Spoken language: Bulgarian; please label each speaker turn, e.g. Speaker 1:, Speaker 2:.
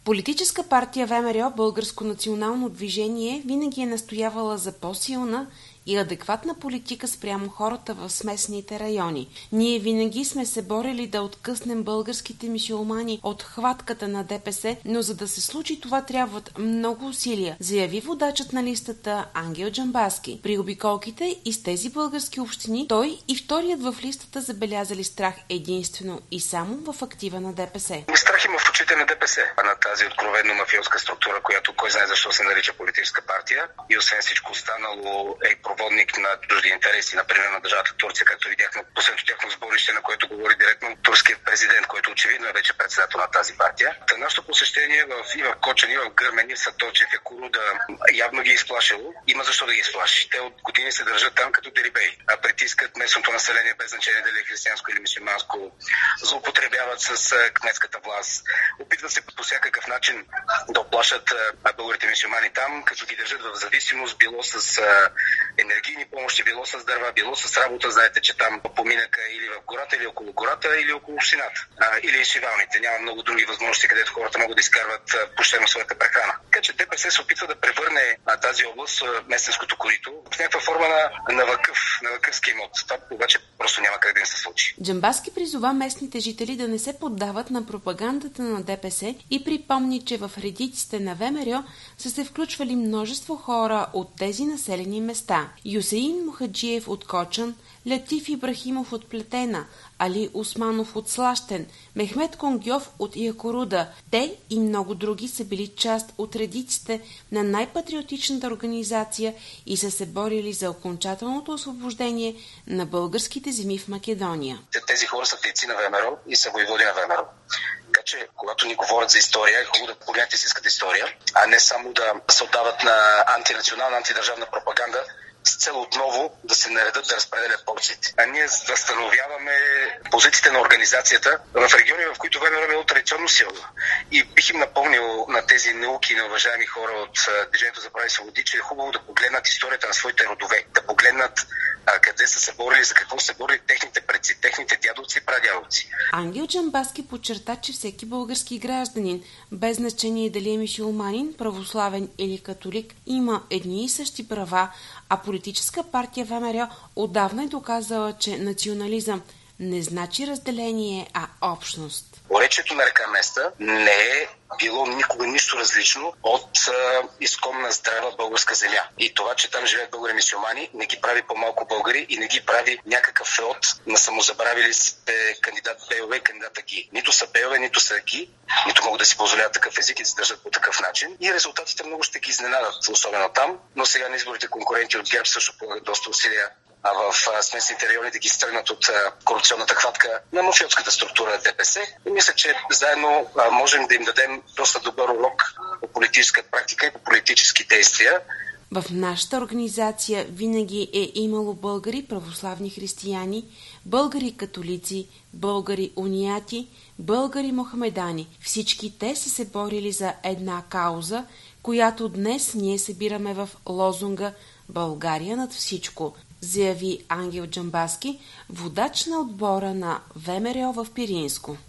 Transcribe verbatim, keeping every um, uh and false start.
Speaker 1: Политическа партия ВМРО, Българско национално движение, винаги е настоявала за по-силна и адекватна политика спрямо хората в смесените райони. Ние винаги сме се борили да откъснем българските мюсюлмани от хватката на ДПС, но за да се случи това трябват много усилия, заяви водачът на листата Ангел Джамбазки. При обиколките из тези български общини той и вторият в листата забелязали страх единствено и само в актива на ДПС.
Speaker 2: Страх има в очите на ДПС, а на тази откровенно мафиотска структура, която кой знае защо се нарича политическа партия и освен всичко останало е проводник на чужди интереси, например на държавата Турция, както видяхме последното тяхно сборище, на което говори директно турският президент, който очевидно е вече председател на тази партия. Та нашето посещение в, и в Кочани, и в Гърмен, и в Саточев, и Коруда явно ги е изплашило. Има защо да ги изплаши. Те от години се държат там като дерибеи, а притискат местното население без значение дали е християнско или мюсюлманско, злоупотребяват с кметската власт, опитват се по всякакъв начин да оплашат българите мюсюлмани там, като ги държат в зависимост, било с енергийни помощи, било с дърва, било с работа. Знаете, че там поминъка или в гората, или около гората, или около общината. А, или шивалните. Няма много други възможности, където хората могат да изкарват почтено своята прехрана. Така че ДПС се опитва да превърне а, тази област, местенското корито, в някаква форма на, на вакъв, на вакъвски имот. Това обаче просто няма как да им се случи.
Speaker 1: Джамбазки призова местните жители да не се поддават на пропагандата на ДПС и припомни, че в редиците на ВМРО са се включвали множество хора от тези населени места. Юсеин Мухаджиев от Кочан, Латиф Ибрахимов от Плетена, Али Османов от Слащен, Мехмед Конгьов от Якоруда. Те и много други са били част от редиците на най-патриотичната организация и са се борили за окончателното освобождение на българските земи в Македония.
Speaker 2: Тези хора са дейци на ВМРО и са войводи на ВМРО. Така че, когато ни говорят за история, е хубаво да погледнете истинската история, а не само да се отдават на антинационална, антидържавна пропаганда, с цел отново да се наредат да разпределят порциите. А ние възстановяваме позициите на организацията в региони, в които ВМРО е било традиционно силно. И бих им напомнил на тези науки и на уважаеми хора от Движението за права и свободи, че е хубаво да погледнат историята на своите родове, да погледнат а, къде са се борили, за какво са борили техните предци, техните дядовци и прадядовци.
Speaker 1: Ангел Джамбазки подчерта, че всеки български гражданин, без значение дали е мюсюлманин, православен или католик, има едни и същи права, а политическа партия ВМРО отдавна е доказала, че национализъм не значи разделение, а общност.
Speaker 2: Поречието на река Места не е било никога нищо различно от а, изконна здрава българска земя. И това, че там живеят българи мюсюлмани, не ги прави по-малко българи и не ги прави някакъв феод на самозабравили се кандидат Бейове и кандидата Ги. Нито са Бейове, нито са Ги, нито могат да си позволяват такъв език и да се държат по такъв начин. И резултатите много ще ги изненадат, особено там, но сега на изборите конкуренти от ГЕРБ също полагат доста усилия а в смесените райони да ги стръгнат от корупционната хватка на мафиотската структура ДПС. И мисля, че заедно можем да им дадем доста добър урок по политическа практика и по политически действия.
Speaker 1: В нашата организация винаги е имало българи православни християни, българи католици, българи унияти, българи мохамедани. Всички те са се борили за една кауза, която днес ние събираме в лозунга «България над всичко», заяви Ангел Джамбазки, водач на отбора на ВМРО в Пиринско.